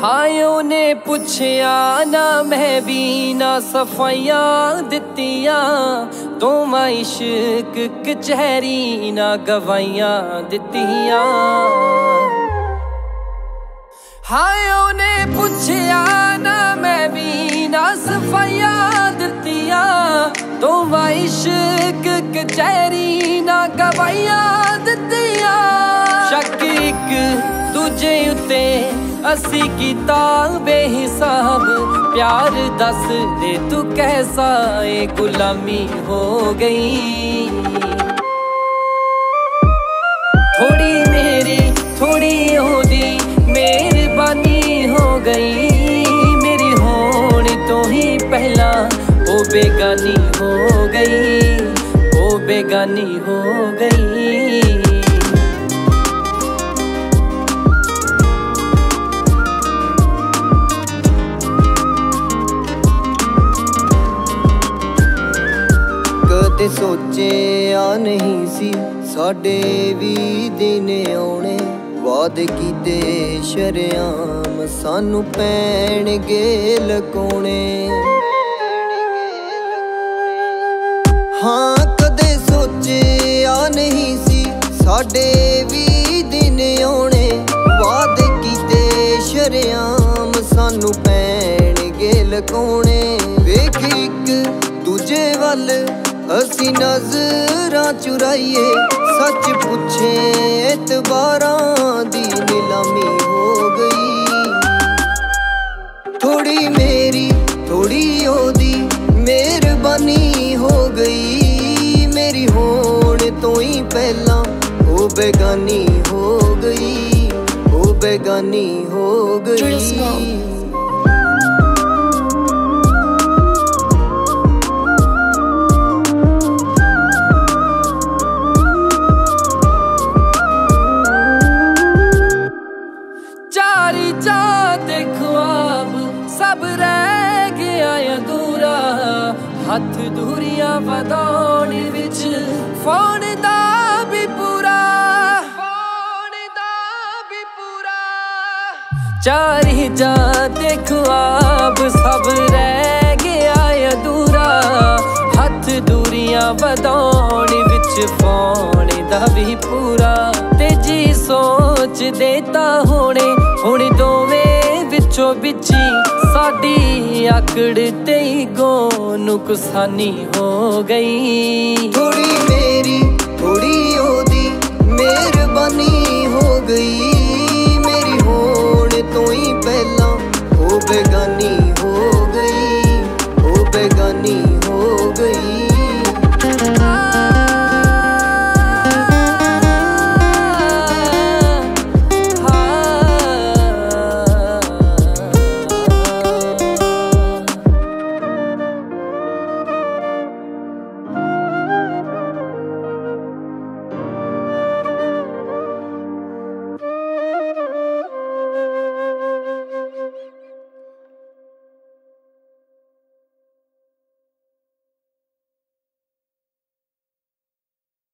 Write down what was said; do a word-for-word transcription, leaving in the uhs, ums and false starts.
हाय उन्हें पुछया ना मैं भी ना सफाइयां दित्तियां दोवां इश्क कचहरी ना गवाइयां दित्तियां। हाय उन्हें पुछया ना मैं भी ना सफाइयां दित्तियां दोवां इश्क कचहरी ना गवाइयां दित्तियां। शक एक दूजे उत्ते असी कीता बेहिसाब प्यार दस दे तू कैसा ए गुलामी हो गई। थोड़ी मेरी थोड़ी ओदी मेहरबानी हो गई मेरी होने तो ही पहला ओ बेगानी हो गई ओ बेगानी हो गई। कदे सोचिया नहीं सी साडे भी दिन आउणे वादे कीते शरेआम सानू पैणगे लकोणे। हाँ कदे सोचिया नहीं सी साडे भी दिन आउणे वादे कीते शरेआम सानू पैणगे लकोणे। वेख इक दूजे वल असी नजरां चुराइए सच पुछे एतबारां दी नीलामी हो गई। थोड़ी मेरी थोड़ी ओदी मेहरबानी हो गई मेरी होने तो ही पहला ओ बेगानी हो गई ओ बेगानी हो गई। सब रह गया अधूरा हथ दूरियां वधाउण विच फोन दा भी पूरा फोन दा भी पूरा। चारी जा ते ख्वाब सब रह गया अधूरा हथ दूरियां वधाउण विच फोन दा भी पूरा। ते जी सोच देता होने हुण दोवें विचों बिची साडी आकड़ ते गो नुकसानी हो गई। थोड़ी मेरी थोड़ी ओदी मेहरबानी हो गई